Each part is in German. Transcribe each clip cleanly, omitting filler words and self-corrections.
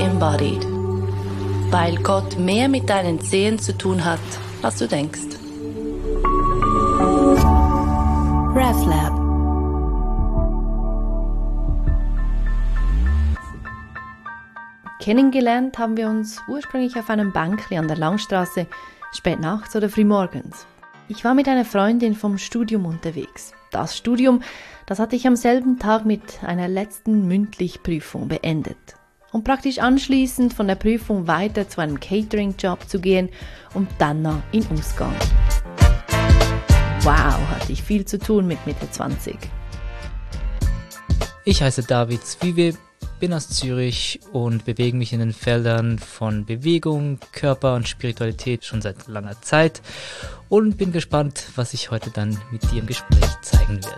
embodied. Weil Gott mehr mit deinen Zehen zu tun hat, als du denkst. RevLab. Kennengelernt haben wir uns ursprünglich auf einem Bänkli an der Langstraße, spät nachts oder frühmorgens. Ich war mit einer Freundin vom Studium unterwegs. Das Studium, das hatte ich am selben Tag mit einer letzten Mündlichprüfung beendet. Und praktisch anschließend von der Prüfung weiter zu einem Catering-Job zu gehen und dann noch in Ausgang. Wow, hatte ich viel zu tun mit Mitte 20. Ich heiße David Zwiebe, bin aus Zürich und bewege mich in den Feldern von Bewegung, Körper und Spiritualität schon seit langer Zeit und bin gespannt, was sich heute dann mit dir im Gespräch zeigen wird.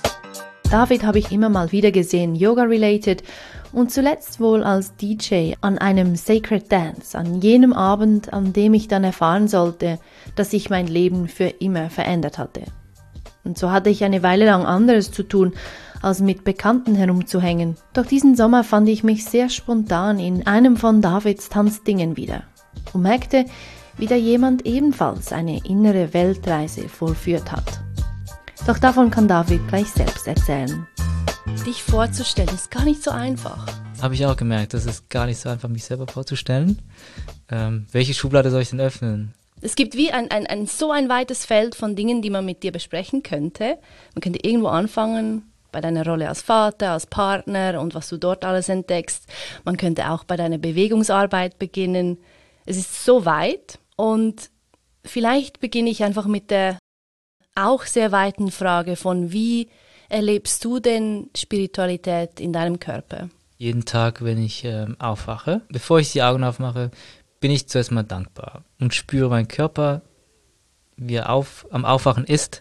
David habe ich immer mal wieder gesehen, Yoga-related und zuletzt wohl als DJ an einem Sacred Dance, an jenem Abend, an dem ich dann erfahren sollte, dass sich mein Leben für immer verändert hatte. Und so hatte ich eine Weile lang anderes zu tun, als mit Bekannten herumzuhängen. Doch diesen Sommer fand ich mich sehr spontan in einem von Davids Tanzdingen wieder und merkte, wie da jemand ebenfalls eine innere Weltreise vollführt hat. Doch davon kann David gleich selbst erzählen. Dich vorzustellen ist gar nicht so einfach. Habe ich auch gemerkt, das ist gar nicht so einfach, mich selber vorzustellen. Welche Schublade soll ich denn öffnen? Es gibt wie so ein weites Feld von Dingen, die man mit dir besprechen könnte. Man könnte irgendwo anfangen, bei deiner Rolle als Vater, als Partner und was du dort alles entdeckst. Man könnte auch bei deiner Bewegungsarbeit beginnen. Es ist so weit und vielleicht beginne ich einfach mit der auch sehr weiten Frage von, wie erlebst du denn Spiritualität in deinem Körper? Jeden Tag, wenn ich aufwache, bevor ich die Augen aufmache, bin ich zuerst mal dankbar und spüre meinen Körper, wie er am Aufwachen ist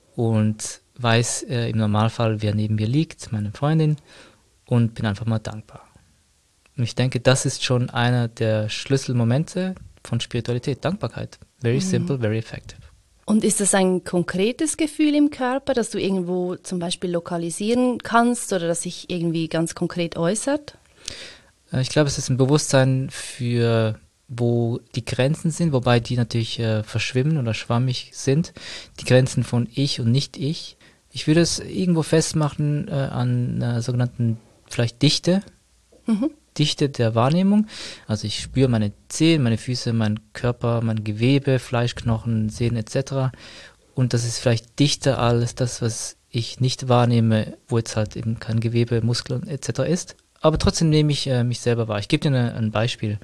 und weiß im Normalfall, wer neben mir liegt, meine Freundin, und bin einfach mal dankbar. Und ich denke, das ist schon einer der Schlüsselmomente von Spiritualität, Dankbarkeit. Very simple, very effective. Und ist das ein konkretes Gefühl im Körper, das du irgendwo zum Beispiel lokalisieren kannst oder das sich irgendwie ganz konkret äußert? Ich glaube, es ist ein Bewusstsein für, wo die Grenzen sind, wobei die natürlich verschwimmen oder schwammig sind. Die Grenzen von Ich und Nicht-Ich. Ich würde es irgendwo festmachen an einer sogenannten vielleicht Dichte. Dichte der Wahrnehmung. Also ich spüre meine Zehen, meine Füße, meinen Körper, mein Gewebe, Fleischknochen, Sehnen etc. Und das ist vielleicht dichter als das, was ich nicht wahrnehme, wo jetzt halt eben kein Gewebe, Muskeln etc. ist. Aber trotzdem nehme ich mich selber wahr. Ich gebe dir ein Beispiel.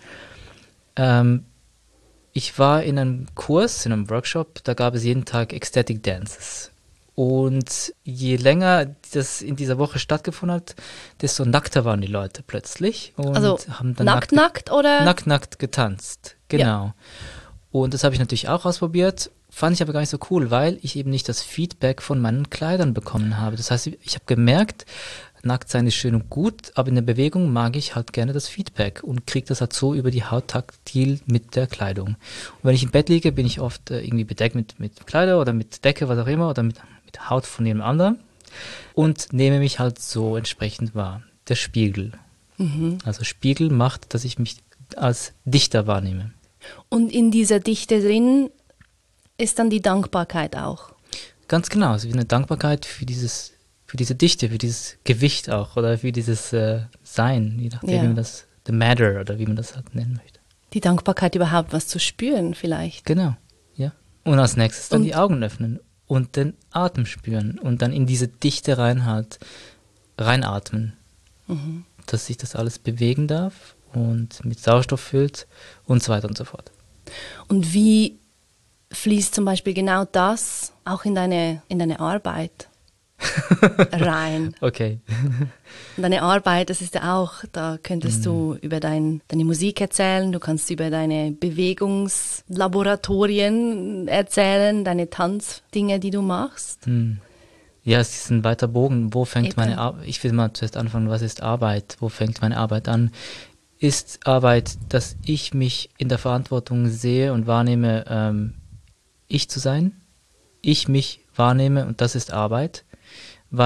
Ich war in einem Kurs, in einem Workshop, da gab es jeden Tag Ecstatic Dances. Und je länger das in dieser Woche stattgefunden hat, desto nackter waren die Leute plötzlich. Und also haben dann nackt oder? Nackt getanzt, genau. Ja. Und das habe ich natürlich auch ausprobiert, fand ich aber gar nicht so cool, weil ich eben nicht das Feedback von meinen Kleidern bekommen habe. Das heißt, ich habe gemerkt, nackt sein ist schön und gut, aber in der Bewegung mag ich halt gerne das Feedback und kriege das halt so über die Haut taktil mit der Kleidung. Und wenn ich im Bett liege, bin ich oft irgendwie bedeckt mit Kleider oder mit Decke, was auch immer, oder mit Haut von jemand anderem und nehme mich halt so entsprechend wahr. Der Spiegel. Also Spiegel macht, dass ich mich als Dichter wahrnehme. Und in dieser Dichte drin ist dann die Dankbarkeit auch. Ganz genau, also wie eine Dankbarkeit für diese Dichte, für dieses Gewicht auch oder für dieses Sein, je nachdem, wie man das, the matter oder wie man das halt nennen möchte. Die Dankbarkeit überhaupt was zu spüren vielleicht. Genau, ja. Und als nächstes dann die Augen öffnen und den Atem spüren und dann in diese Dichte reinatmen, dass sich das alles bewegen darf und mit Sauerstoff füllt und so weiter und so fort. Und wie fließt zum Beispiel genau das auch in deine Arbeit rein? Okay. Und deine Arbeit, das ist ja auch, da könntest du über deine Musik erzählen, du kannst über deine Bewegungslaboratorien erzählen, deine Tanzdinge, die du machst. Ja, es ist ein weiter Bogen. Wo fängt meine Arbeit? Ich will mal zuerst anfangen, was ist Arbeit? Wo fängt meine Arbeit an? Ist Arbeit, dass ich mich in der Verantwortung sehe und wahrnehme, ich zu sein? Ich mich wahrnehme und das ist Arbeit, weil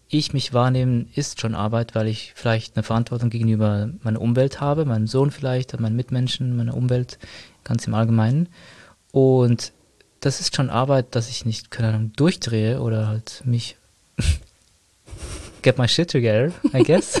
ich mich wahrnehme, ist schon Arbeit, weil ich vielleicht eine Verantwortung gegenüber meiner Umwelt habe, meinem Sohn vielleicht, meinen Mitmenschen, meiner Umwelt, ganz im Allgemeinen. Und das ist schon Arbeit, dass ich nicht, keine Ahnung, durchdrehe oder halt mich get my shit together, I guess.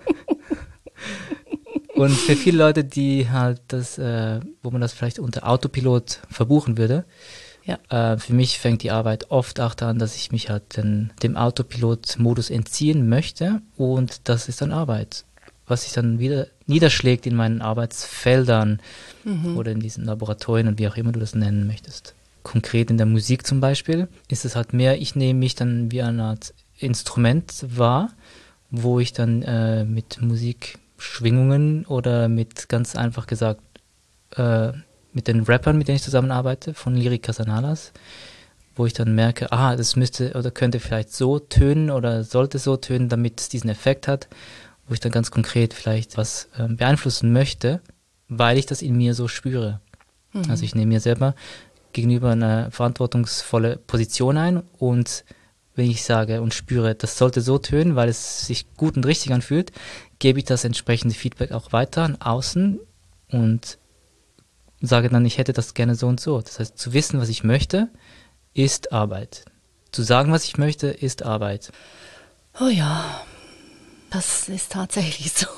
Und für viele Leute, die halt das, wo man das vielleicht unter Autopilot verbuchen würde, für mich fängt die Arbeit oft auch daran, dass ich mich halt dem Autopilot-Modus entziehen möchte, und das ist dann Arbeit, was sich dann wieder niederschlägt in meinen Arbeitsfeldern oder in diesen Laboratorien und wie auch immer du das nennen möchtest. Konkret in der Musik zum Beispiel ist es halt mehr, ich nehme mich dann wie eine Art Instrument wahr, wo ich dann mit Musikschwingungen oder mit, ganz einfach gesagt, mit den Rappern, mit denen ich zusammenarbeite, von Lyrica Sanalas, wo ich dann merke, das müsste oder könnte vielleicht so tönen oder sollte so tönen, damit es diesen Effekt hat, wo ich dann ganz konkret vielleicht was beeinflussen möchte, weil ich das in mir so spüre. Also ich nehme mir selber gegenüber eine verantwortungsvolle Position ein, und wenn ich sage und spüre, das sollte so tönen, weil es sich gut und richtig anfühlt, gebe ich das entsprechende Feedback auch weiter an außen und sage dann, ich hätte das gerne so und so. Das heißt, zu wissen, was ich möchte, ist Arbeit. Zu sagen, was ich möchte, ist Arbeit. Oh ja, das ist tatsächlich so.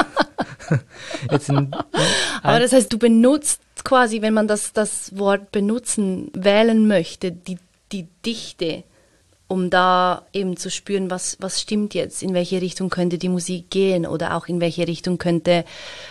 Aber das heißt, du benutzt quasi, wenn man das Wort benutzen, wählen möchte, die Dichte, um da eben zu spüren, was stimmt jetzt, in welche Richtung könnte die Musik gehen oder auch in welche Richtung könnte,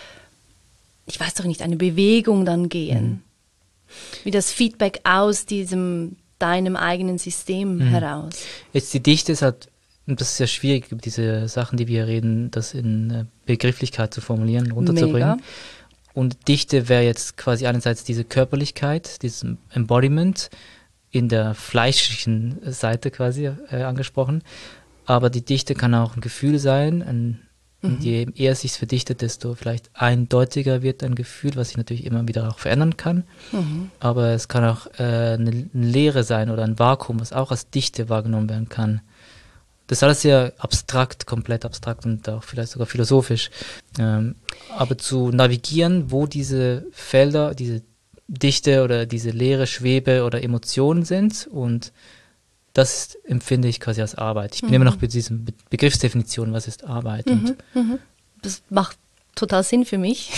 ich weiß doch nicht, eine Bewegung dann gehen. Wie das Feedback aus deinem eigenen System heraus. Jetzt die Dichte ist halt, und das ist ja schwierig, diese Sachen, die wir reden, das in Begrifflichkeit zu formulieren, runterzubringen. Mega. Und Dichte wäre jetzt quasi einerseits diese Körperlichkeit, dieses Embodiment in der fleischlichen Seite quasi angesprochen. Aber die Dichte kann auch ein Gefühl sein, und je eher es sich verdichtet, desto vielleicht eindeutiger wird ein Gefühl, was sich natürlich immer wieder auch verändern kann. Aber es kann auch eine Leere sein oder ein Vakuum, was auch als Dichte wahrgenommen werden kann. Das ist alles sehr abstrakt, komplett abstrakt und auch vielleicht sogar philosophisch. Aber zu navigieren, wo diese Felder, diese Dichte oder diese Leere, Schwebe oder Emotionen sind, und das empfinde ich quasi als Arbeit. Ich bin immer noch bei diesem Begriffsdefinition, was ist Arbeit. Das macht total Sinn für mich,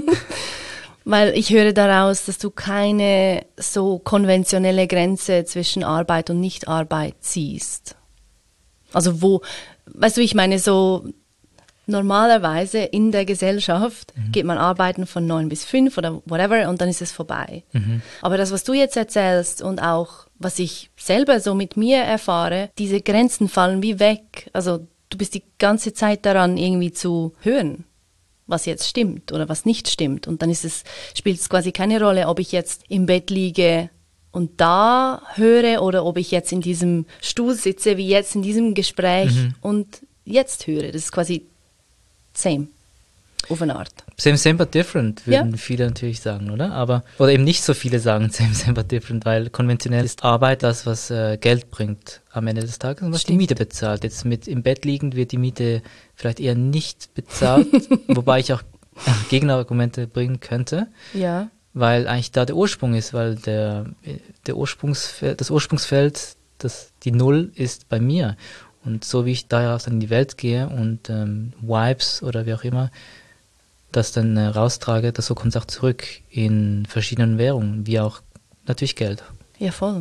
weil ich höre daraus, dass du keine so konventionelle Grenze zwischen Arbeit und Nicht-Arbeit ziehst. Also weißt du, ich meine, so normalerweise in der Gesellschaft geht man arbeiten von 9 bis 5 oder whatever und dann ist es vorbei. Aber das, was du jetzt erzählst und auch was ich selber so mit mir erfahre, diese Grenzen fallen wie weg. Also du bist die ganze Zeit daran, irgendwie zu hören, was jetzt stimmt oder was nicht stimmt. Und dann spielt es quasi keine Rolle, ob ich jetzt im Bett liege und da höre oder ob ich jetzt in diesem Stuhl sitze, wie jetzt in diesem Gespräch und jetzt höre. Das ist quasi same, auf eine Art. Same but different, würden viele natürlich sagen, oder? Oder eben nicht so viele sagen same but different, weil konventionell ist Arbeit das, was Geld bringt am Ende des Tages und was die Miete bezahlt. Jetzt mit im Bett liegend wird die Miete vielleicht eher nicht bezahlt, wobei ich auch Gegenargumente bringen könnte. Ja. Weil eigentlich da der Ursprung ist, weil das Ursprungsfeld, die Null ist bei mir. Und so wie ich daraus dann in die Welt gehe und Vibes oder wie auch immer, das dann raustrage, so kommt es auch zurück in verschiedenen Währungen, wie auch natürlich Geld. Ja, voll.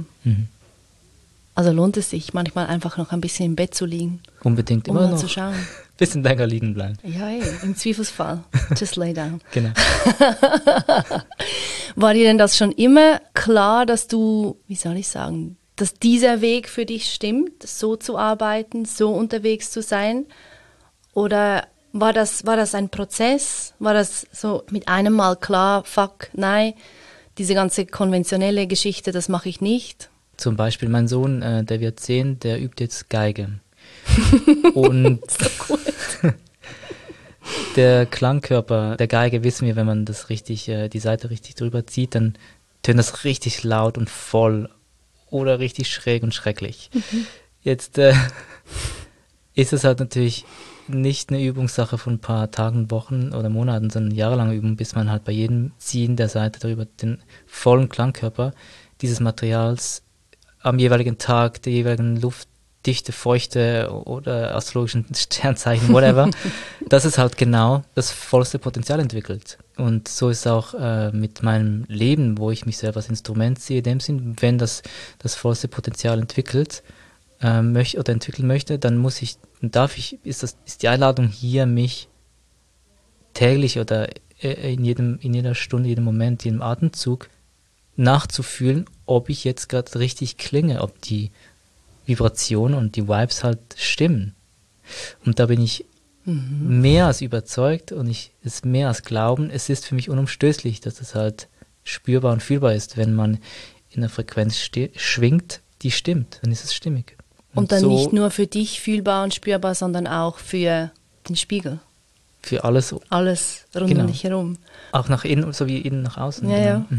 Also lohnt es sich manchmal einfach noch ein bisschen im Bett zu liegen. Unbedingt, immer noch. Zu schauen. Bisschen länger liegen bleiben. Ja, im Zweifelsfall. Just lay down. Genau. War dir denn das schon immer klar, dass du, wie soll ich sagen, dass dieser Weg für dich stimmt, so zu arbeiten, so unterwegs zu sein? Oder war das ein Prozess? War das so mit einem Mal klar, fuck, nein, diese ganze konventionelle Geschichte, das mache ich nicht? Zum Beispiel mein Sohn, der wird 10, der übt jetzt Geige. Und so cool. Der Klangkörper der Geige, wissen wir, wenn man das richtig, die Seite richtig drüber zieht, dann tönt das richtig laut und voll oder richtig schräg und schrecklich. Jetzt ist es halt natürlich nicht eine Übungssache von ein paar Tagen, Wochen oder Monaten, sondern jahrelange Übung, bis man halt bei jedem Ziehen der Saite darüber den vollen Klangkörper dieses Materials am jeweiligen Tag, der jeweiligen Luftdichte, Feuchte oder astrologischen Sternzeichen, whatever, dass es halt genau das vollste Potenzial entwickelt. Und so ist es auch mit meinem Leben, wo ich mich selber als Instrument sehe, in dem Sinn, wenn das vollste Potenzial entwickelt, entwickeln möchte, dann ist die Einladung hier, mich täglich oder in jeder Stunde, jedem Moment, jedem Atemzug nachzufühlen, ob ich jetzt gerade richtig klinge, ob die Vibrationen und die Vibes halt stimmen. Und da bin ich mehr als überzeugt und es mehr als glauben, es ist für mich unumstößlich, dass es halt spürbar und fühlbar ist, wenn man in einer Frequenz schwingt, die stimmt, dann ist es stimmig. Und dann so nicht nur für dich fühlbar und spürbar, sondern auch für den Spiegel. Für alles. Alles rund um dich herum. Auch nach innen, so wie innen nach außen. Ja, genau. ja.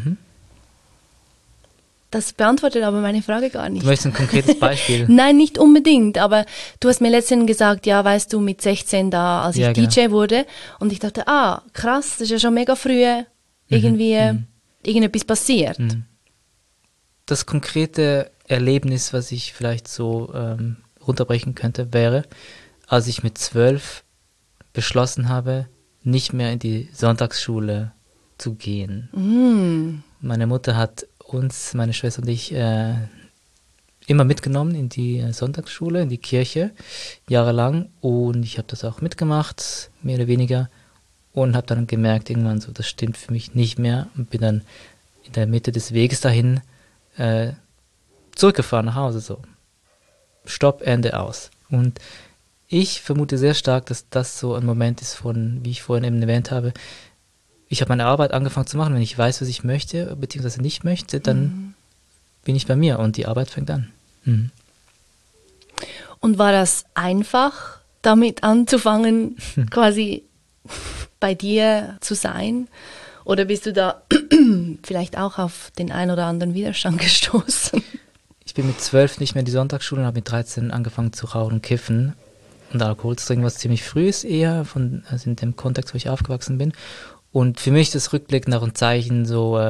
Das beantwortet aber meine Frage gar nicht. Du möchtest ein konkretes Beispiel? Nein, nicht unbedingt, aber du hast mir letztens gesagt, ja, weißt du, mit 16 da, als ich DJ wurde, und ich dachte, krass, das ist ja schon mega früh irgendetwas passiert. Das konkrete Erlebnis, was ich vielleicht so runterbrechen könnte, wäre, als ich mit 12 beschlossen habe, nicht mehr in die Sonntagsschule zu gehen. Meine Mutter hat uns, meine Schwester und ich, immer mitgenommen in die Sonntagsschule, in die Kirche, jahrelang. Und ich habe das auch mitgemacht, mehr oder weniger. Und habe dann gemerkt, irgendwann so, das stimmt für mich nicht mehr. Und bin dann in der Mitte des Weges dahin zurückgefahren nach Hause. So. Stopp, Ende, aus. Und ich vermute sehr stark, dass das so ein Moment ist von, wie ich vorhin eben erwähnt habe, ich habe meine Arbeit angefangen zu machen. Wenn ich weiß, was ich möchte, beziehungsweise nicht möchte, dann bin ich bei mir und die Arbeit fängt an. Und war das einfach, damit anzufangen, quasi bei dir zu sein? Oder bist du da vielleicht auch auf den ein oder anderen Widerstand gestoßen? Ich bin mit 12 nicht mehr in die Sonntagsschule und habe mit 13 angefangen zu rauchen und kiffen und Alkohol zu trinken, was ziemlich früh ist eher, also in dem Kontext, wo ich aufgewachsen bin. Und für mich ist das Rückblick nach ein Zeichen so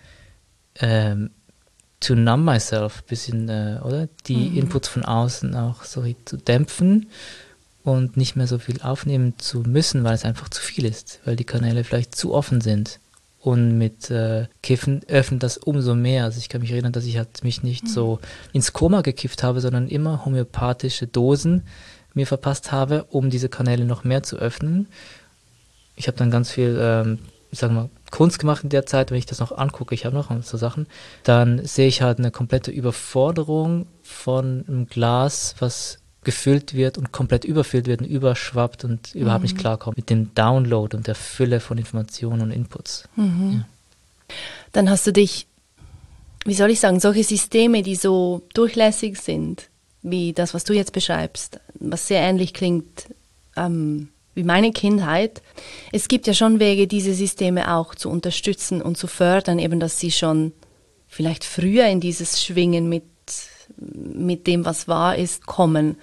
to numb myself, bisschen, oder? Die Inputs von außen auch so zu dämpfen und nicht mehr so viel aufnehmen zu müssen, weil es einfach zu viel ist, weil die Kanäle vielleicht zu offen sind. Und mit Kiffen öffnet das umso mehr. Also ich kann mich erinnern, dass ich halt mich nicht so ins Koma gekifft habe, sondern immer homöopathische Dosen mir verpasst habe, um diese Kanäle noch mehr zu öffnen. Ich habe dann ganz viel, Kunst gemacht in der Zeit, wenn ich das noch angucke, ich habe noch so Sachen, dann sehe ich halt eine komplette Überforderung von einem Glas, was gefüllt wird und komplett überfüllt wird und überschwappt und überhaupt nicht klarkommt mit dem Download und der Fülle von Informationen und Inputs. Ja. Dann hast du dich, wie soll ich sagen, solche Systeme, die so durchlässig sind, wie das, was du jetzt beschreibst, was sehr ähnlich klingt wie meine Kindheit. Es gibt ja schon Wege, diese Systeme auch zu unterstützen und zu fördern, eben, dass sie schon vielleicht früher in dieses Schwingen mit dem, was wahr ist, kommen.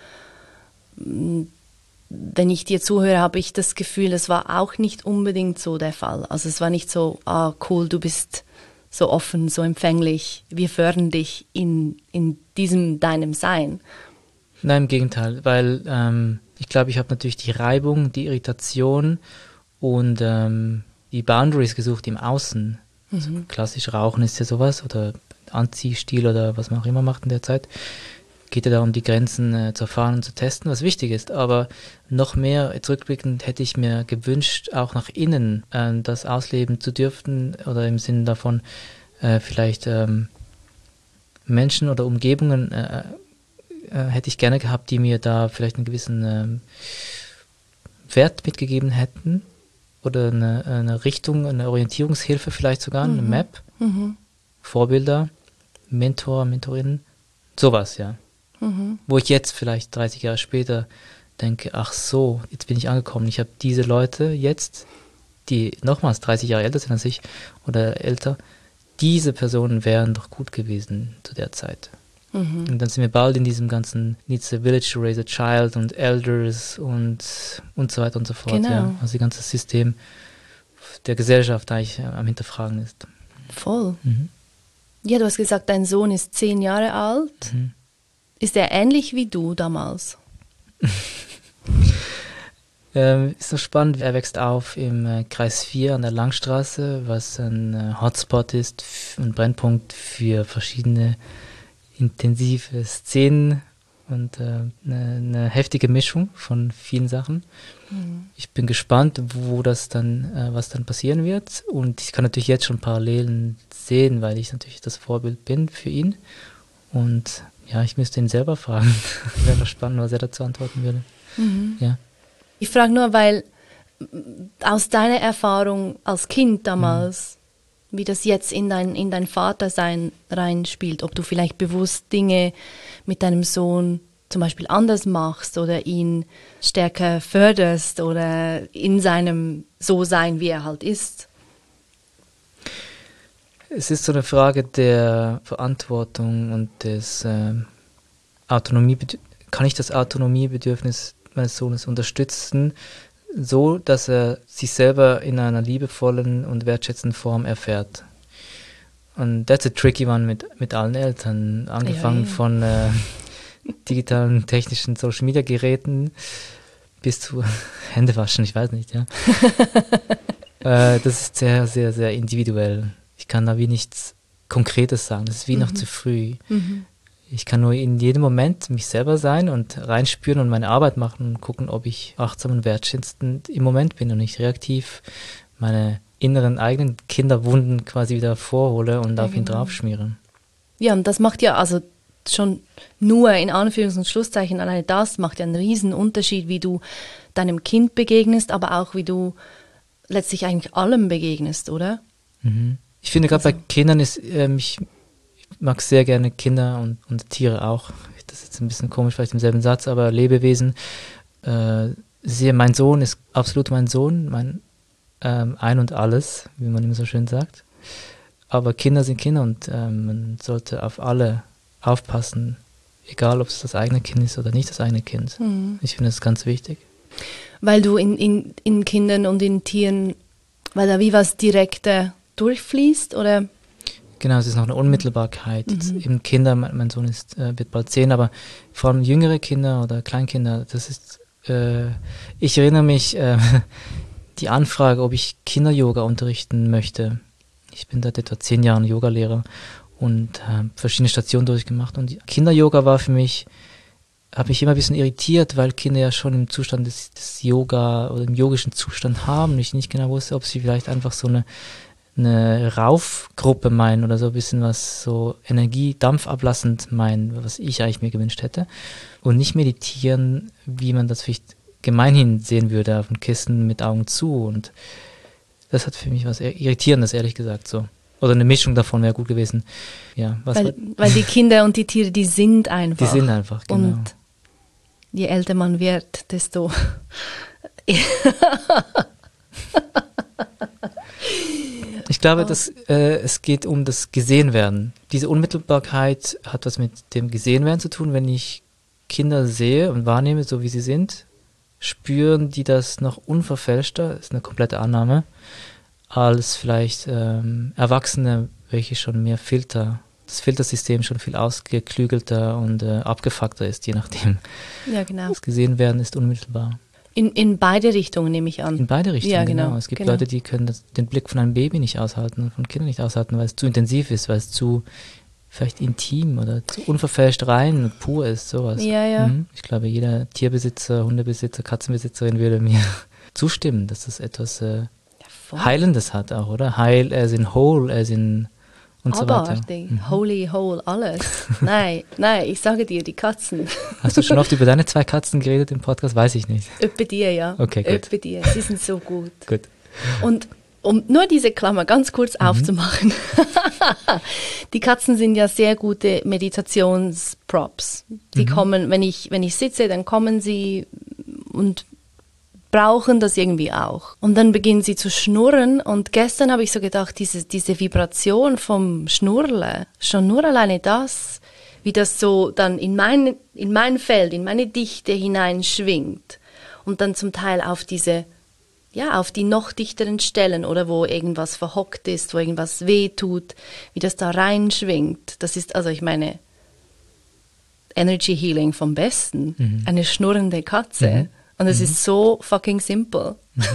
Wenn ich dir zuhöre, habe ich das Gefühl, das war auch nicht unbedingt so der Fall. Also es war nicht so, cool, du bist so offen, so empfänglich, wir fördern dich in diesem deinem Sein. Nein, im Gegenteil, weil ich glaube, ich habe natürlich die Reibung, die Irritation und die Boundaries gesucht im Außen. Also klassisch Rauchen ist ja sowas oder Anziehstil oder was man auch immer macht in der Zeit. Geht ja darum, die Grenzen zu erfahren und zu testen, was wichtig ist. Aber noch mehr zurückblickend hätte ich mir gewünscht, auch nach innen das ausleben zu dürfen oder im Sinne davon vielleicht Menschen oder Umgebungen hätte ich gerne gehabt, die mir da vielleicht einen gewissen Wert mitgegeben hätten oder eine Richtung, eine Orientierungshilfe vielleicht sogar, eine Map, Vorbilder, Mentor, Mentorinnen, sowas, ja. Wo ich jetzt vielleicht 30 Jahre später denke, ach so, jetzt bin ich angekommen, ich habe diese Leute jetzt, die nochmals 30 Jahre älter sind als ich oder älter, diese Personen wären doch gut gewesen zu der Zeit. Und dann sind wir bald in diesem ganzen Needs a Village to Raise a Child und Elders und so weiter und so fort. Genau. Ja. Also das ganze System der Gesellschaft eigentlich am Hinterfragen ist. Voll. Ja, du hast gesagt, dein Sohn ist 10 Jahre alt. Ist er ähnlich wie du damals? Ist so spannend, er wächst auf im Kreis 4 an der Langstraße, was ein Hotspot ist, ein Brennpunkt für verschiedene intensive Szenen und eine heftige Mischung von vielen Sachen. Ich bin gespannt, was dann passieren wird, und ich kann natürlich jetzt schon Parallelen sehen, weil ich natürlich das Vorbild bin für ihn, und ja, ich müsste ihn selber fragen. Wäre doch spannend, was er dazu antworten würde. Ja. Ich frage nur, weil aus deiner Erfahrung als Kind damals, wie das jetzt in dein Vatersein reinspielt, ob du vielleicht bewusst Dinge mit deinem Sohn zum Beispiel anders machst oder ihn stärker förderst oder in seinem So-Sein, wie er halt ist. Es ist so eine Frage der Verantwortung und des kann ich das Autonomiebedürfnis meines Sohnes unterstützen, so dass er sich selber in einer liebevollen und wertschätzenden Form erfährt. Und that's a tricky one mit allen Eltern, angefangen von digitalen, technischen Social-Media-Geräten bis zu Händewaschen, ich weiß nicht, ja. Das ist sehr, sehr, sehr individuell. Ich kann da wie nichts Konkretes sagen, das ist wie noch zu früh. Ich kann nur in jedem Moment mich selber sein und reinspüren und meine Arbeit machen und gucken, ob ich achtsam und wertschätzend im Moment bin und nicht reaktiv meine inneren eigenen Kinderwunden quasi wieder vorhole und auf ihn draufschmiere. Ja, und das macht ja also schon nur in Anführungs- und Schlusszeichen, alleine das macht ja einen riesen Unterschied, wie du deinem Kind begegnest, aber auch wie du letztlich eigentlich allem begegnest, oder? Ich finde gerade bei Kindern ist, ich mag sehr gerne Kinder und Tiere auch. Das ist jetzt ein bisschen komisch, vielleicht im selben Satz, aber Lebewesen. Mein Sohn ist absolut mein Sohn, mein Ein und Alles, wie man immer so schön sagt. Aber Kinder sind Kinder und man sollte auf alle aufpassen, egal ob es das eigene Kind ist oder nicht das eigene Kind. Ich finde das ganz wichtig. Weil du in Kindern und in Tieren, weil da wie was direkter durchfließt, oder? Genau, es ist noch eine Unmittelbarkeit. Eben Kinder, mein Sohn wird bald 10, aber vor allem jüngere Kinder oder Kleinkinder, das ist, ich erinnere mich, die Anfrage, ob ich Kinder-Yoga unterrichten möchte. Ich bin seit etwa 10 Jahren Yogalehrer und verschiedene Stationen durchgemacht. Und Kinder-Yoga war für mich, habe mich immer ein bisschen irritiert, weil Kinder ja schon im Zustand des Yoga oder im yogischen Zustand haben. Und ich nicht genau wusste, ob sie vielleicht einfach so eine Raufgruppe meinen oder so ein bisschen was so energiedampfablassend meinen, was ich eigentlich mir gewünscht hätte. Und nicht meditieren, wie man das vielleicht gemeinhin sehen würde, auf dem Kissen mit Augen zu. Und das hat für mich was Irritierendes, ehrlich gesagt, so. Oder eine Mischung davon wäre gut gewesen. Ja, weil die Kinder und die Tiere, die sind einfach. Die sind einfach, genau. Und je älter man wird, desto... Ich glaube, dass es geht um das Gesehenwerden. Diese Unmittelbarkeit hat was mit dem Gesehenwerden zu tun. Wenn ich Kinder sehe und wahrnehme, so wie sie sind, spüren die das noch unverfälschter, ist eine komplette Annahme, als vielleicht Erwachsene, welche schon mehr das Filtersystem schon viel ausgeklügelter und abgefuckter ist, je nachdem. Ja, genau. Das Gesehenwerden ist unmittelbar. In beide Richtungen, nehme ich an. In beide Richtungen, ja, genau. Es gibt Leute, die können den Blick von einem Baby nicht aushalten und von Kindern nicht aushalten, weil es zu intensiv ist, weil es zu vielleicht intim oder zu unverfälscht rein und pur ist, sowas. Ja. Ich glaube, jeder Tierbesitzer, Hundebesitzer, Katzenbesitzerin würde mir zustimmen, dass das etwas Heilendes hat auch, oder? Heil, as in whole, as in und abartig, so weiter. Holy, whole, alles. Nein, ich sage dir, die Katzen. Hast du schon oft über deine 2 Katzen geredet im Podcast? Weiß ich nicht. Öppe dir, ja. Okay, gut. Öppe dir, sie sind so gut. Gut. Und um nur diese Klammer ganz kurz aufzumachen. Die Katzen sind ja sehr gute Meditationsprops. Die kommen, wenn ich sitze, dann kommen sie und brauchen das irgendwie auch. Und dann beginnen sie zu schnurren und gestern habe ich so gedacht, diese Vibration vom Schnurren, schon nur alleine das wie das so dann in mein Feld, in meine Dichte hineinschwingt und dann zum Teil auf auf die noch dichteren Stellen oder wo irgendwas verhockt ist, wo irgendwas wehtut, wie das da reinschwingt. Das ist, also ich meine, Energy Healing vom Besten. Eine schnurrende Katze. Und es ist so fucking simple.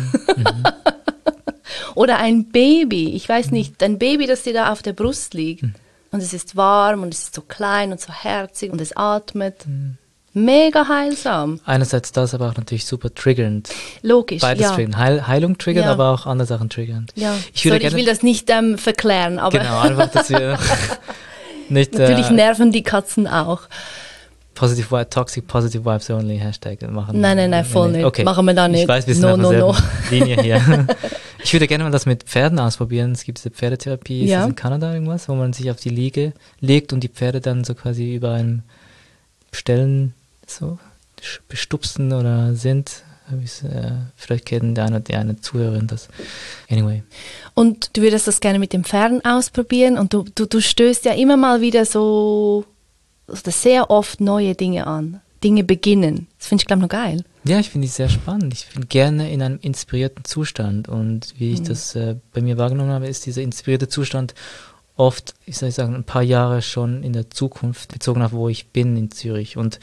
Oder ein Baby, ich weiß nicht, ein Baby, das dir da auf der Brust liegt. Und es ist warm und es ist so klein und so herzig und es atmet. Mega heilsam. Einerseits das, aber auch natürlich super triggernd. Logisch, Beides ja. triggernd. Heilung triggernd, aber auch andere Sachen triggernd. Ja. Ich will das nicht verklären, aber genau, einfach, dass wir nicht... natürlich nerven die Katzen auch. Toxic Positive Vibes Only Hashtag machen. Nein, voll nicht. Okay. Machen wir da nicht. Ich weiß, wir sind auf derselben Linie hier. Ich würde gerne mal das mit Pferden ausprobieren. Es gibt diese Pferdetherapie, ist das in Kanada irgendwas, wo man sich auf die Liege legt und die Pferde dann so quasi über einem Stellen so bestupsen oder sind. Vielleicht kennen der eine oder die eine Zuhörerin das. Anyway. Und du würdest das gerne mit dem Pferden ausprobieren und du stößt ja immer mal wieder so sehr oft neue Dinge an. Dinge beginnen. Das finde ich, glaube ich, noch geil. Ja, ich finde es sehr spannend. Ich bin gerne in einem inspirierten Zustand. Und wie ich das bei mir wahrgenommen habe, ist dieser inspirierte Zustand oft, ich soll sagen, ein paar Jahre schon in der Zukunft, bezogen auf wo ich bin in Zürich. Und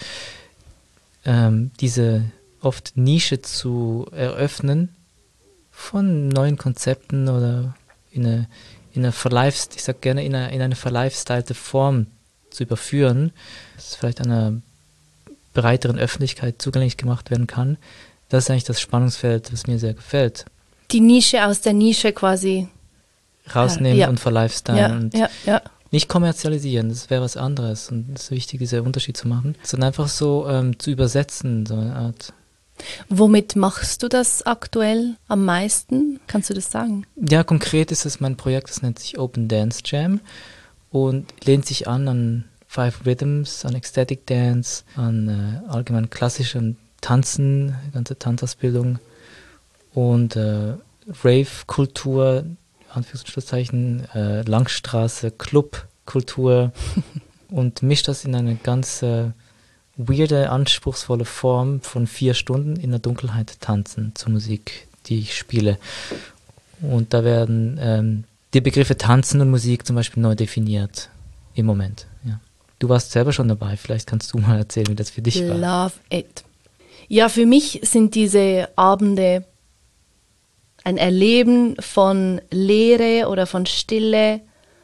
diese oft Nische zu eröffnen von neuen Konzepten oder in eine verlifestylte Form zu überführen, dass es vielleicht einer breiteren Öffentlichkeit zugänglich gemacht werden kann, das ist eigentlich das Spannungsfeld, das mir sehr gefällt. Die Nische aus der Nische quasi rausnehmen und verlifestylen und ja. nicht kommerzialisieren, das wäre was anderes und es ist wichtig, diesen Unterschied zu machen, sondern einfach so zu übersetzen, so eine Art. Womit machst du das aktuell am meisten? Kannst du das sagen? Ja, konkret ist es mein Projekt, das nennt sich Open Dance Jam und lehnt sich an 5 Rhythms, an Ecstatic Dance, an allgemein klassischen Tanzen, ganze Tanzausbildung und Rave-Kultur, Anführungszeichen, Langstraße, Club-Kultur und mischt das in eine ganz weirde, anspruchsvolle Form von 4 Stunden in der Dunkelheit tanzen zur Musik, die ich spiele. Und da werden die Begriffe Tanzen und Musik zum Beispiel neu definiert im Moment. Ja. Du warst selber schon dabei, vielleicht kannst du mal erzählen, wie das für dich war. Love it. Ja, für mich sind diese Abende ein Erleben von Leere oder von Stille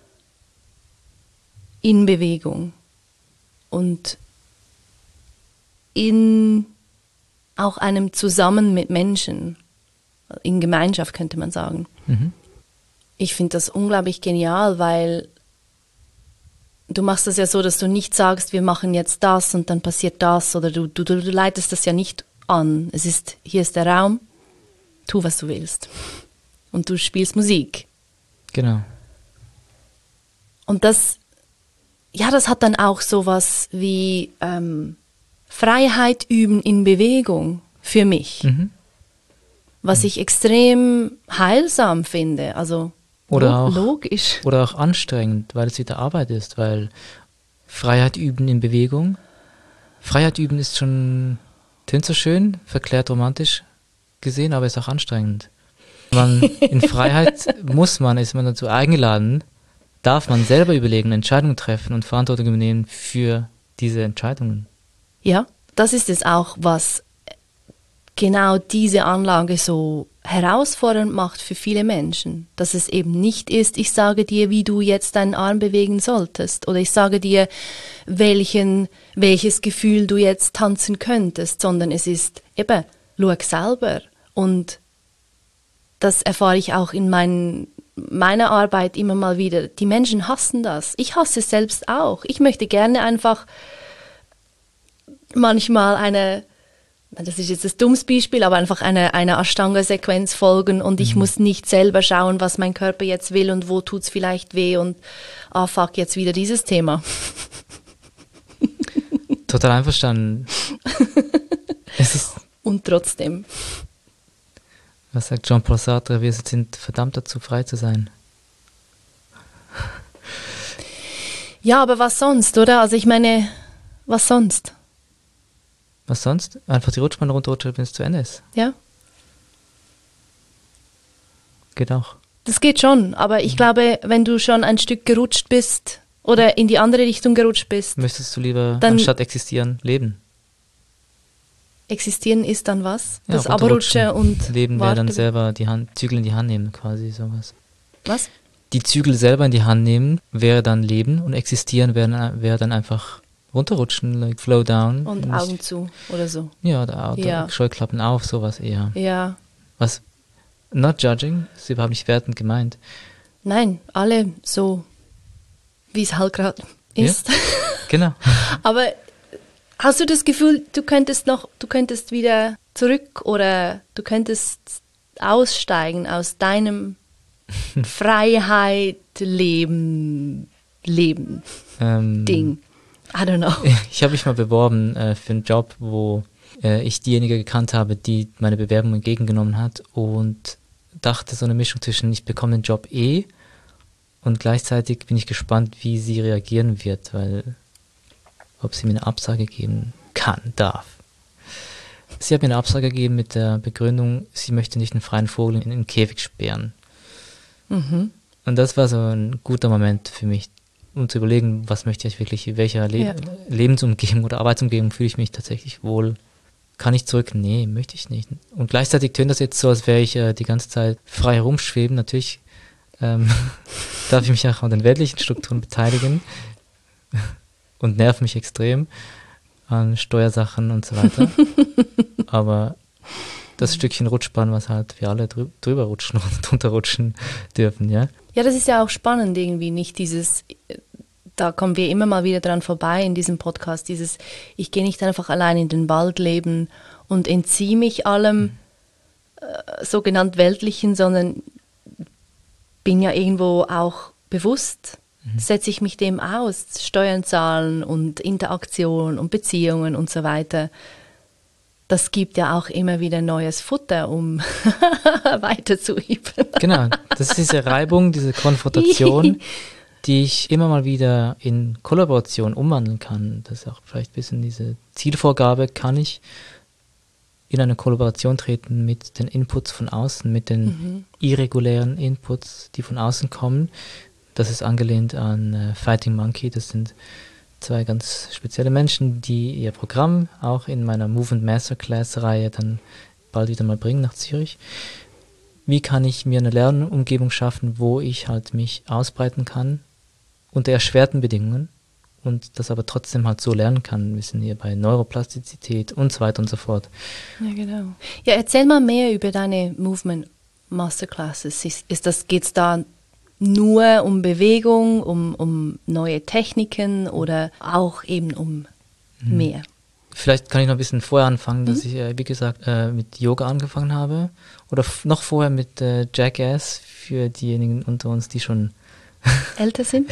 in Bewegung und in auch einem Zusammen mit Menschen, in Gemeinschaft könnte man sagen. Ich finde das unglaublich genial, weil du machst das ja so, dass du nicht sagst, wir machen jetzt das und dann passiert das oder du leitest das ja nicht an. Hier ist der Raum, tu, was du willst. Und du spielst Musik. Genau. Und das hat dann auch sowas wie Freiheit üben in Bewegung für mich. Was ich extrem heilsam finde. Also logisch. Oder auch anstrengend, weil es wieder Arbeit ist, weil Freiheit üben in Bewegung. Freiheit üben ist schon, tönt so schön, verklärt romantisch gesehen, aber ist auch anstrengend. In Freiheit ist man dazu eingeladen, darf man selber überlegen, Entscheidungen treffen und Verantwortung übernehmen für diese Entscheidungen. Ja, das ist es auch, was genau diese Anlage so herausfordernd macht für viele Menschen. Dass es eben nicht ist, ich sage dir, wie du jetzt deinen Arm bewegen solltest oder ich sage dir, welches Gefühl du jetzt tanzen könntest, sondern es ist eben, schau selber. Und das erfahre ich auch in meiner Arbeit immer mal wieder. Die Menschen hassen das. Ich hasse es selbst auch. Ich möchte gerne einfach manchmal das ist jetzt ein dummes Beispiel, aber einfach eine Ashtanga-Sequenz folgen und ich muss nicht selber schauen, was mein Körper jetzt will und wo tut's vielleicht weh und fuck, jetzt wieder dieses Thema. Total einverstanden. Und trotzdem. Was sagt Jean-Paul Sartre? Wir sind verdammt dazu, frei zu sein. Ja, aber was sonst, oder? Also ich meine, was sonst? Was sonst? Einfach die Rutschbahn runterrutschen, bis es zu Ende ist. Ja, Geht auch. das geht schon. Aber ich glaube, wenn du schon ein Stück gerutscht bist oder in die andere Richtung gerutscht bist, Möchtest du lieber, Dann- anstatt existieren, leben? existieren ist dann was? Ja, Das runterrutschen. Abrutschen und Leben wäre dann warten. selber die Zügel in die Hand nehmen, quasi sowas. Was? Die Zügel selber in die Hand nehmen, wäre dann Leben und existieren wäre dann einfach runterrutschen, like flow down. Und Augen zu oder so. Ja, oder Ja. Scheuklappen auf, sowas eher. Ja. Was, not judging, ist überhaupt nicht wertend gemeint. Nein, alle so, wie es halt gerade ist. Genau. Aber hast du das Gefühl, du könntest wieder zurück oder du könntest aussteigen aus deinem Freiheit, Leben, Ding? I don't know. Ich habe mich mal beworben für einen Job, wo ich diejenige gekannt habe, die meine Bewerbung entgegengenommen hat und dachte so eine Mischung zwischen ich bekomme den Job und gleichzeitig bin ich gespannt, wie sie reagieren wird, weil ob sie mir eine Absage geben darf. Sie hat mir eine Absage gegeben mit der Begründung, sie möchte nicht einen freien Vogel in den Käfig sperren. Mhm. Und das war so ein guter Moment für mich, um zu überlegen, was möchte ich wirklich, in welcher Lebensumgebung oder Arbeitsumgebung fühle ich mich tatsächlich wohl. Kann ich zurück? Nee, möchte ich nicht. Und gleichzeitig tönt das jetzt so, als wäre ich die ganze Zeit frei herumschweben. Natürlich darf ich mich auch an den weltlichen Strukturen beteiligen und nerv mich extrem an Steuersachen und so weiter. Aber das Stückchen Rutschbahn, was halt wir alle drüber rutschen und drunter rutschen dürfen, ja. Ja, das ist ja auch spannend irgendwie, nicht dieses, da kommen wir immer mal wieder dran vorbei in diesem Podcast, dieses, ich gehe nicht einfach allein in den Wald leben und entziehe mich allem sogenannt Weltlichen, sondern bin ja irgendwo auch bewusst, setze ich mich dem aus, Steuern zahlen und Interaktion und Beziehungen und so weiter. Das gibt ja auch immer wieder neues Futter, um weiter zu üben. Genau, das ist diese Reibung, diese Konfrontation, die ich immer mal wieder in Kollaboration umwandeln kann. Das ist auch vielleicht ein bisschen diese Zielvorgabe, kann ich in eine Kollaboration treten mit den Inputs von außen, mit den irregulären Inputs, die von außen kommen. Das ist angelehnt an Fighting Monkey, das sind zwei ganz spezielle Menschen, die ihr Programm auch in meiner Movement Masterclass-Reihe dann bald wieder mal bringen nach Zürich. Wie kann ich mir eine Lernumgebung schaffen, wo ich halt mich ausbreiten kann unter erschwerten Bedingungen und das aber trotzdem halt so lernen kann. Wir sind hier bei Neuroplastizität und so weiter und so fort. Ja, genau. Ja, erzähl mal mehr über deine Movement Masterclasses. Geht's da nur um Bewegung, um neue Techniken oder auch eben um mehr? Vielleicht kann ich noch ein bisschen vorher anfangen, dass ich, wie gesagt, mit Yoga angefangen habe. Oder noch vorher mit Jackass, für diejenigen unter uns, die schon Älter sind?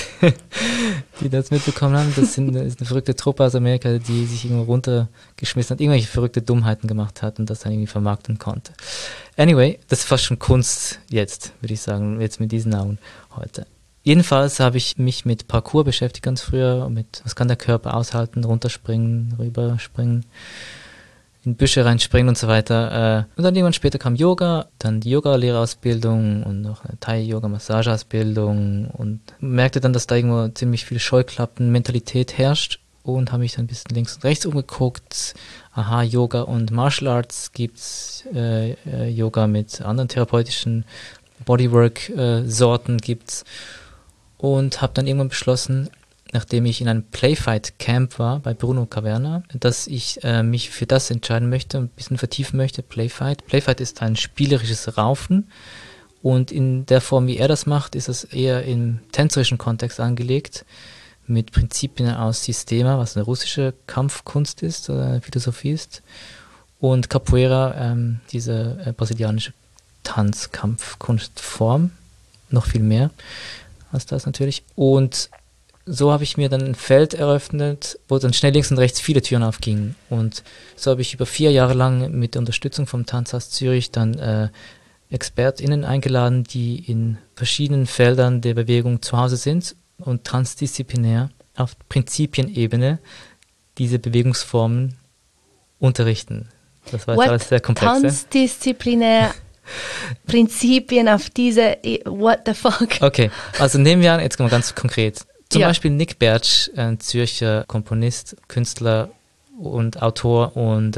die das mitbekommen haben. Das ist eine verrückte Truppe aus Amerika, die sich irgendwo runtergeschmissen hat, irgendwelche verrückte Dummheiten gemacht hat und das dann irgendwie vermarkten konnte. Anyway, das ist fast schon Kunst jetzt, würde ich sagen, jetzt mit diesen Augen heute. Jedenfalls habe ich mich mit Parkour beschäftigt ganz früher, mit was kann der Körper aushalten, runterspringen, rüberspringen, in Büsche reinspringen und so weiter. Und dann irgendwann später kam Yoga, dann die Yoga-Lehrerausbildung und noch eine Thai-Yoga-Massageausbildung und merkte dann, dass da irgendwo ziemlich viel Scheuklappen-Mentalität herrscht und habe mich dann ein bisschen links und rechts umgeguckt. Aha, Yoga und Martial Arts gibt's, Yoga mit anderen therapeutischen Bodywork-Sorten gibt's und habe dann irgendwann beschlossen, nachdem ich in einem Playfight-Camp war bei Bruno Caverna, dass ich mich für das entscheiden möchte, ein bisschen vertiefen möchte, Playfight. Playfight ist ein spielerisches Raufen und in der Form, wie er das macht, ist es eher im tänzerischen Kontext angelegt, mit Prinzipien aus Sistema, was eine russische Kampfkunst ist oder Philosophie ist, und Capoeira, diese brasilianische Tanzkampfkunstform, noch viel mehr als das natürlich. Und so habe ich mir dann ein Feld eröffnet, wo dann schnell links und rechts viele Türen aufgingen. Und so habe ich über 4 Jahre lang mit der Unterstützung vom Tanzhaus Zürich dann ExpertInnen eingeladen, die in verschiedenen Feldern der Bewegung zu Hause sind, und transdisziplinär auf Prinzipienebene diese Bewegungsformen unterrichten. Das war jetzt alles sehr komplex. Transdisziplinär Prinzipien auf diese, what the fuck? Okay, also nehmen wir an, jetzt mal ganz konkret. Zum Beispiel Nick Bertsch, ein Zürcher Komponist, Künstler und Autor und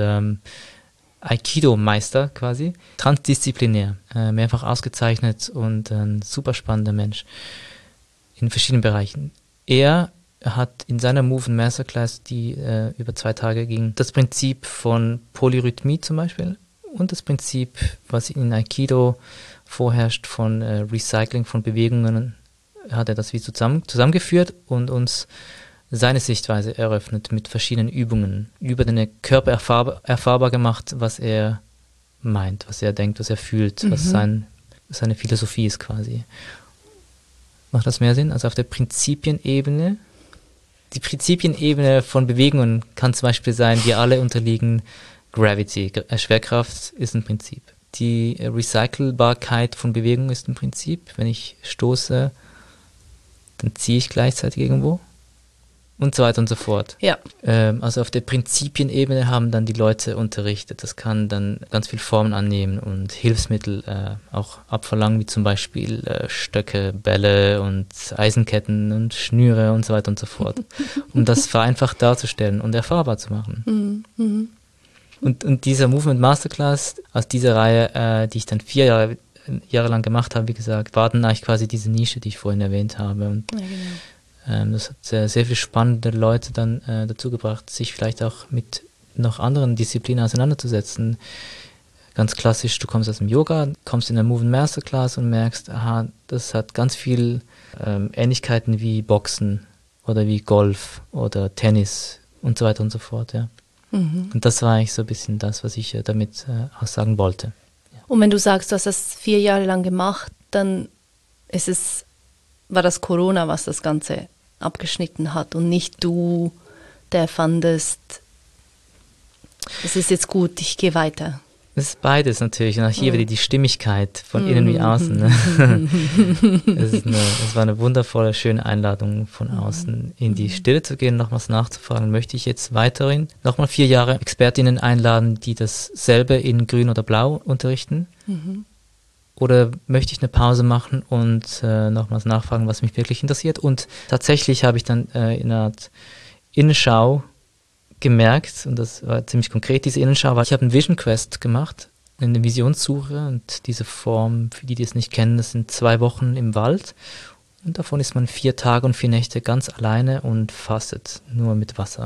Aikido-Meister quasi. Transdisziplinär, mehrfach ausgezeichnet und ein super spannender Mensch in verschiedenen Bereichen. Er hat in seiner Move and Masterclass, die über 2 Tage ging, das Prinzip von Polyrhythmie zum Beispiel und das Prinzip, was in Aikido vorherrscht, von Recycling von Bewegungen, hat er das wie zusammengeführt und uns seine Sichtweise eröffnet mit verschiedenen Übungen, über den Körper erfahrbar gemacht, was er meint, was er denkt, was er fühlt, was seine Philosophie ist quasi. Macht das mehr Sinn? Also auf der Prinzipienebene. Die Prinzipienebene von Bewegungen kann zum Beispiel sein, wir alle unterliegen Gravity. Schwerkraft ist ein Prinzip. Die Recycelbarkeit von Bewegungen ist ein Prinzip. Wenn ich stoße, dann ziehe ich gleichzeitig irgendwo. Und so weiter und so fort. Ja. Also auf der Prinzipienebene haben dann die Leute unterrichtet. Das kann dann ganz viel Formen annehmen und Hilfsmittel auch abverlangen, wie zum Beispiel Stöcke, Bälle und Eisenketten und Schnüre und so weiter und so fort, um das vereinfacht darzustellen und erfahrbar zu machen. Mhm. Und dieser Movement Masterclass aus dieser Reihe, die ich dann 4 Jahre lang gemacht habe, wie gesagt, war dann eigentlich quasi diese Nische, die ich vorhin erwähnt habe. Und Ja, genau. das hat sehr viele spannende Leute dann dazu gebracht, sich vielleicht auch mit noch anderen Disziplinen auseinanderzusetzen. Ganz klassisch, du kommst aus dem Yoga, kommst in der Movement Masterclass und merkst, aha, das hat ganz viel Ähnlichkeiten wie Boxen oder wie Golf oder Tennis und so weiter und so fort, ja. Und das war eigentlich so ein bisschen das, was ich damit aussagen wollte. Und wenn du sagst, du hast das 4 Jahre lang gemacht, dann war das Corona, was das Ganze abgeschnitten hat und nicht du, der fandest, es ist jetzt gut, ich gehe weiter. Es ist beides natürlich. Und auch hier wieder die Stimmigkeit von innen wie außen. Ne? Es war eine wundervolle, schöne Einladung von außen, in die Stille zu gehen, nochmals nachzufragen, möchte ich jetzt weiterhin nochmal 4 Jahre Expertinnen einladen, die dasselbe in Grün oder Blau unterrichten? Oder möchte ich eine Pause machen und nochmals nachfragen, was mich wirklich interessiert? Und tatsächlich habe ich dann in einer Art Innenschau gemerkt, und das war ziemlich konkret, diese Innenschau, weil ich habe einen Vision Quest gemacht, eine Visionssuche, und diese Form, für die es nicht kennen, das sind 2 Wochen im Wald und davon ist man 4 Tage und 4 Nächte ganz alleine und fastet nur mit Wasser.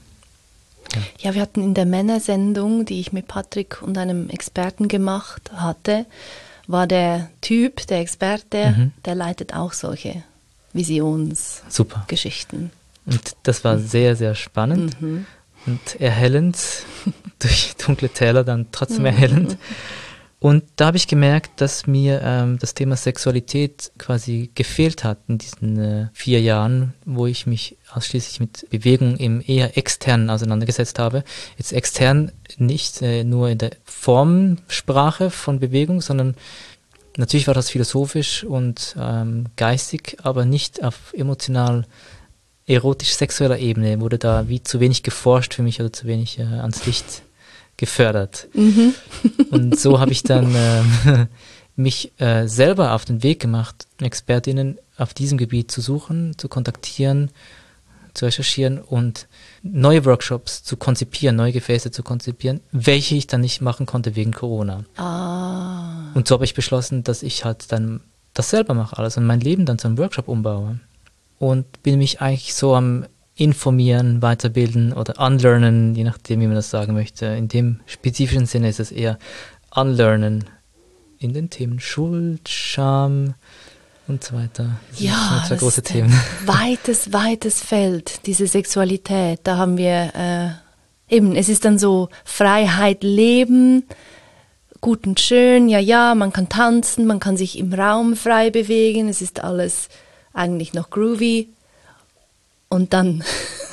Ja, wir hatten in der Männersendung, die ich mit Patrick und einem Experten gemacht hatte, war der Typ, der Experte, der leitet auch solche Visionsgeschichten. Und das war sehr, sehr spannend und erhellend, durch dunkle Täler dann trotzdem erhellend. Und da habe ich gemerkt, dass mir das Thema Sexualität quasi gefehlt hat in diesen 4 Jahren, wo ich mich ausschließlich mit Bewegung im eher externen auseinandergesetzt habe. Jetzt extern nicht nur in der Formsprache von Bewegung, sondern natürlich war das philosophisch und geistig, aber nicht auf emotional erotisch-sexueller Ebene wurde da wie zu wenig geforscht für mich oder zu wenig ans Licht gefördert. Und so habe ich dann mich selber auf den Weg gemacht, Expertinnen auf diesem Gebiet zu suchen, zu kontaktieren, zu recherchieren und neue Workshops zu konzipieren, neue Gefäße zu konzipieren, welche ich dann nicht machen konnte wegen Corona. Und so habe ich beschlossen, dass ich halt dann das selber mache alles und mein Leben dann zu einem Workshop umbaue. Und bin mich eigentlich so am Informieren, Weiterbilden oder Unlearnen, je nachdem, wie man das sagen möchte. In dem spezifischen Sinne ist es eher Unlearnen in den Themen Schuld, Scham und so weiter. Das sind 2 große Themen. Weites Feld, diese Sexualität. Da haben wir es ist dann so Freiheit, Leben, gut und schön, ja, man kann tanzen, man kann sich im Raum frei bewegen, es ist alles eigentlich noch groovy. Und dann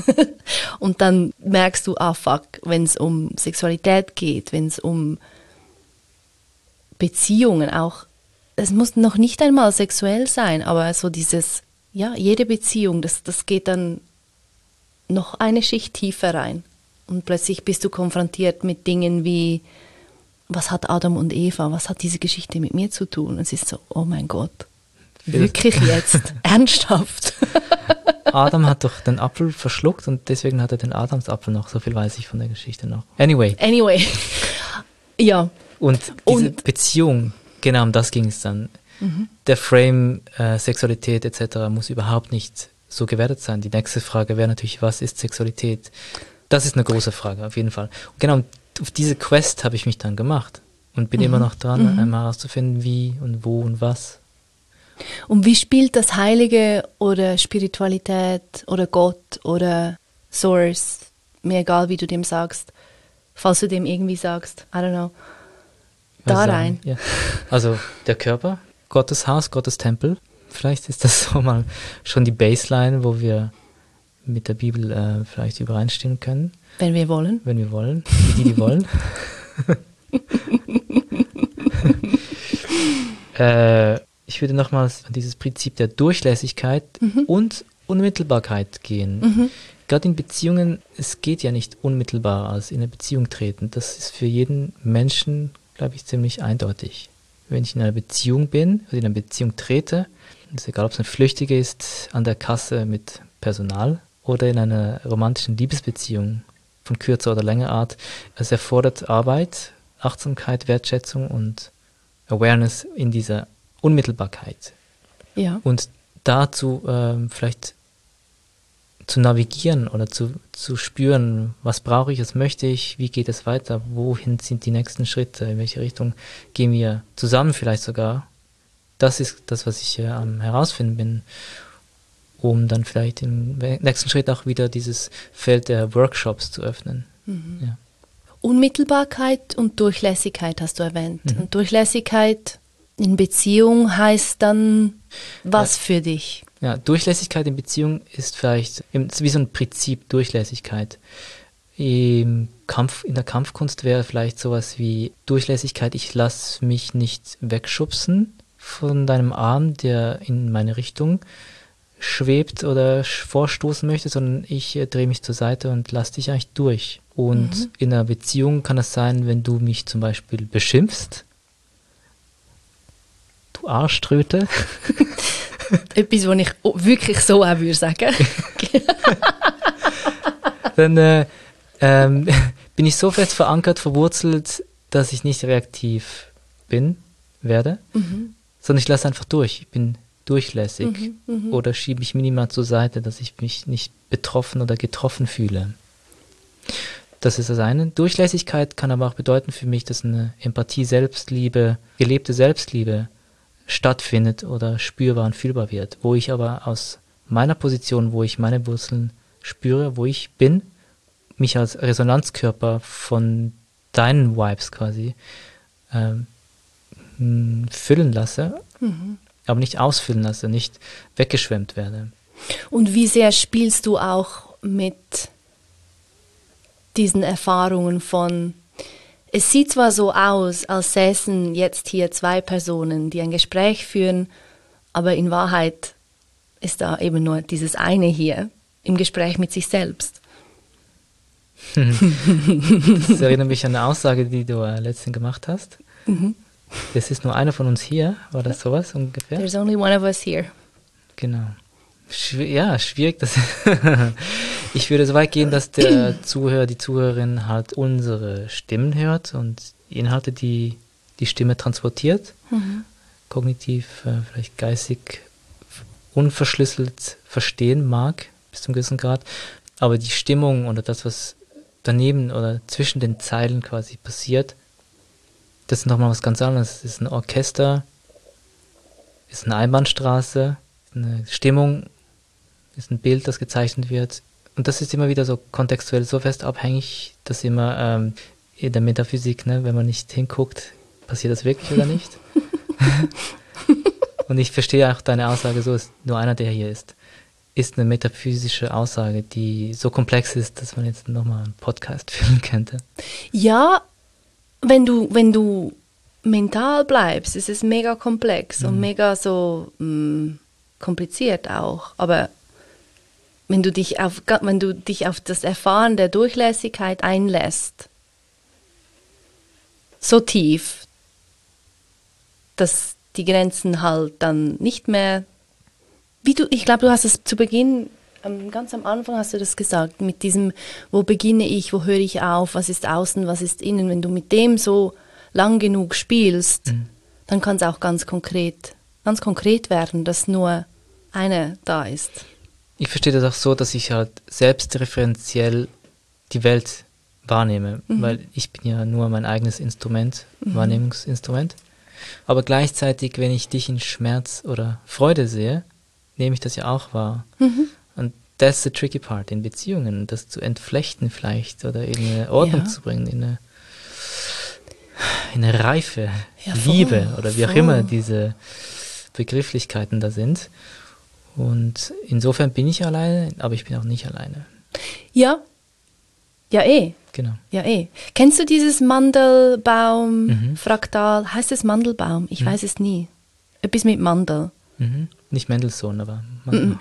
merkst du, fuck, wenn es um Sexualität geht, wenn es um Beziehungen auch, es muss noch nicht einmal sexuell sein, aber so dieses ja, jede Beziehung, das geht dann noch eine Schicht tiefer rein. Und plötzlich bist du konfrontiert mit Dingen wie, was hat Adam und Eva, was hat diese Geschichte mit mir zu tun? Und es ist so, oh mein Gott, wirklich jetzt? Ernsthaft? Adam hat doch den Apfel verschluckt und deswegen hat er den Adamsapfel noch. So viel weiß ich von der Geschichte noch. Anyway. Ja. Und diese Beziehung, genau um das ging es dann. Der Frame, Sexualität etc. muss überhaupt nicht so gewertet sein. Die nächste Frage wäre natürlich, was ist Sexualität? Das ist eine große Frage, auf jeden Fall. Und genau auf diese Quest habe ich mich dann gemacht und bin immer noch dran, einmal herauszufinden, wie und wo und was. Und wie spielt das Heilige oder Spiritualität oder Gott oder Source, mir egal wie du dem sagst, falls du dem irgendwie sagst, I don't know, da rein? Ja. Also der Körper, Gottes Haus, Gottes Tempel, vielleicht ist das so mal schon die Baseline, wo wir mit der Bibel vielleicht übereinstimmen können. Wenn wir wollen. Wenn wir wollen, die wollen. Ich würde nochmals an dieses Prinzip der Durchlässigkeit und Unmittelbarkeit gehen. Gerade in Beziehungen, es geht ja nicht unmittelbar als in eine Beziehung treten. Das ist für jeden Menschen, glaube ich, ziemlich eindeutig. Wenn ich in einer Beziehung bin oder in eine Beziehung trete, ist egal, ob es eine flüchtige ist, an der Kasse mit Personal oder in einer romantischen Liebesbeziehung von kürzer oder längerer Art, es erfordert Arbeit, Achtsamkeit, Wertschätzung und Awareness in dieser Unmittelbarkeit. Ja. Und dazu vielleicht zu navigieren oder zu spüren, was brauche ich, was möchte ich, wie geht es weiter, wohin sind die nächsten Schritte, in welche Richtung gehen wir zusammen vielleicht sogar. Das ist das, was ich am herausfinden bin, um dann vielleicht im nächsten Schritt auch wieder dieses Feld der Workshops zu öffnen. Ja. Unmittelbarkeit und Durchlässigkeit hast du erwähnt. Und Durchlässigkeit in Beziehung heißt dann was für dich? Ja, Durchlässigkeit in Beziehung ist vielleicht wie so ein Prinzip Durchlässigkeit. In der Kampfkunst wäre vielleicht sowas wie Durchlässigkeit, ich lasse mich nicht wegschubsen von deinem Arm, der in meine Richtung schwebt oder vorstoßen möchte, sondern ich drehe mich zur Seite und lasse dich eigentlich durch. Und in einer Beziehung kann es sein, wenn du mich zum Beispiel beschimpfst, du Arschtröte. Etwas, was ich wirklich so auch würde sagen. Dann bin ich so fest verankert, verwurzelt, dass ich nicht reaktiv werde, sondern ich lasse einfach durch. Ich bin durchlässig oder schiebe mich minimal zur Seite, dass ich mich nicht betroffen oder getroffen fühle. Das ist das eine. Durchlässigkeit kann aber auch bedeuten für mich, dass eine Empathie, Selbstliebe, gelebte Selbstliebe stattfindet oder spürbar und fühlbar wird, wo ich aber aus meiner Position, wo ich meine Wurzeln spüre, wo ich bin, mich als Resonanzkörper von deinen Vibes quasi füllen lasse, aber nicht ausfüllen lasse, nicht weggeschwemmt werde. Und wie sehr spielst du auch mit diesen Erfahrungen von, es sieht zwar so aus, als säßen jetzt hier zwei Personen, die ein Gespräch führen, aber in Wahrheit ist da eben nur dieses eine hier im Gespräch mit sich selbst. Das erinnert mich an eine Aussage, die du letztens gemacht hast. Es ist nur einer von uns hier, war das sowas ungefähr? There's only one of us here. Genau. Ja, schwierig. Ich würde so weit gehen, dass der Zuhörer, die Zuhörerin halt unsere Stimmen hört und Inhalte, die Stimme transportiert, kognitiv, vielleicht geistig unverschlüsselt verstehen mag, bis zum gewissen Grad, aber die Stimmung oder das, was daneben oder zwischen den Zeilen quasi passiert, das ist nochmal was ganz anderes. Es ist ein Orchester, ist eine Einbahnstraße, eine Stimmung, ist ein Bild, das gezeichnet wird. Und das ist immer wieder so kontextuell so fest abhängig, dass immer in der Metaphysik, ne, wenn man nicht hinguckt, passiert das wirklich oder nicht? Und ich verstehe auch deine Aussage so, ist nur einer, der hier ist eine metaphysische Aussage, die so komplex ist, dass man jetzt nochmal einen Podcast führen könnte. Ja, wenn du mental bleibst, ist es mega komplex und mega so kompliziert auch. Aber wenn du dich auf das Erfahren der Durchlässigkeit einlässt, so tief, dass die Grenzen halt dann nicht mehr, ich glaube, du hast es zu Beginn, ganz am Anfang hast du das gesagt, mit diesem, wo beginne ich, wo höre ich auf, was ist außen, was ist innen, wenn du mit dem so lang genug spielst, dann kann es auch ganz konkret werden, dass nur eine da ist. Ich verstehe das auch so, dass ich halt selbstreferenziell die Welt wahrnehme, weil ich bin ja nur mein eigenes Instrument, Wahrnehmungsinstrument. Aber gleichzeitig, wenn ich dich in Schmerz oder Freude sehe, nehme ich das ja auch wahr. Und that's the tricky part in Beziehungen, das zu entflechten vielleicht oder in eine Ordnung zu bringen, in eine Reife, Liebe oder wie auch immer diese Begrifflichkeiten da sind. Und insofern bin ich alleine, aber ich bin auch nicht alleine. Ja, Genau. Ja, Kennst du dieses Mandelbaum-Fraktal? Heißt es Mandelbaum? Ich weiß es nie. Etwas mit Mandel. Nicht Mendelssohn, aber Mandel.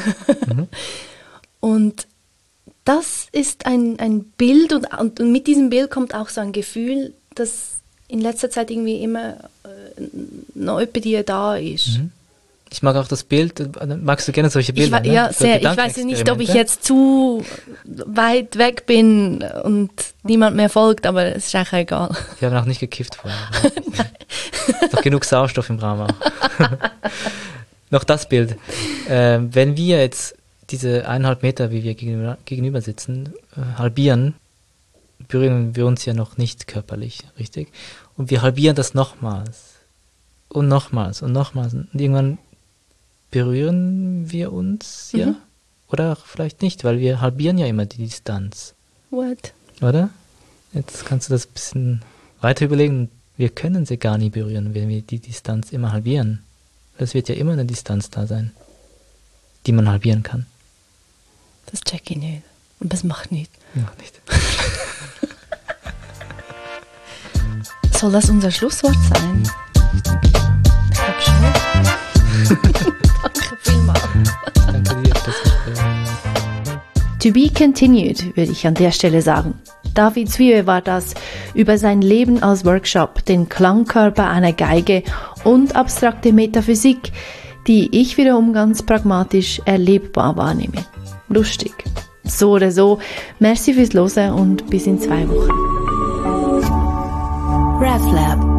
Und das ist ein Bild und mit diesem Bild kommt auch so ein Gefühl, dass in letzter Zeit irgendwie immer noch jemand dir da ist. Ich mag auch das Bild. Magst du gerne solche Bilder? Ja, sehr. Ich weiß nicht, ob ich jetzt zu weit weg bin und niemand mehr folgt, aber es ist eigentlich egal. Wir haben auch nicht gekifft vorher. Ist doch genug Sauerstoff im Raum auch. Noch das Bild. Wenn wir jetzt diese 1,5 Meter, wie wir gegenüber sitzen, halbieren, berühren wir uns ja noch nicht körperlich, richtig? Und wir halbieren das nochmals. Und nochmals und nochmals. Und irgendwann berühren wir uns, ja? Oder vielleicht nicht, weil wir halbieren ja immer die Distanz. What? Oder? Jetzt kannst du das ein bisschen weiter überlegen. Wir können sie gar nie berühren, wenn wir die Distanz immer halbieren. Es wird ja immer eine Distanz da sein, die man halbieren kann. Das check ich nicht. Und das macht nicht. Macht nicht. Soll das unser Schlusswort sein? Ich glaube schon. Danke vielmals. Danke dir für das Gespräch. To be continued, würde ich an der Stelle sagen. David Zwiebe war das über sein Leben als Workshop, den Klangkörper einer Geige und abstrakte Metaphysik, die ich wiederum ganz pragmatisch erlebbar wahrnehme. Lustig. So oder so, merci fürs Hören und bis in 2 Wochen. RefLab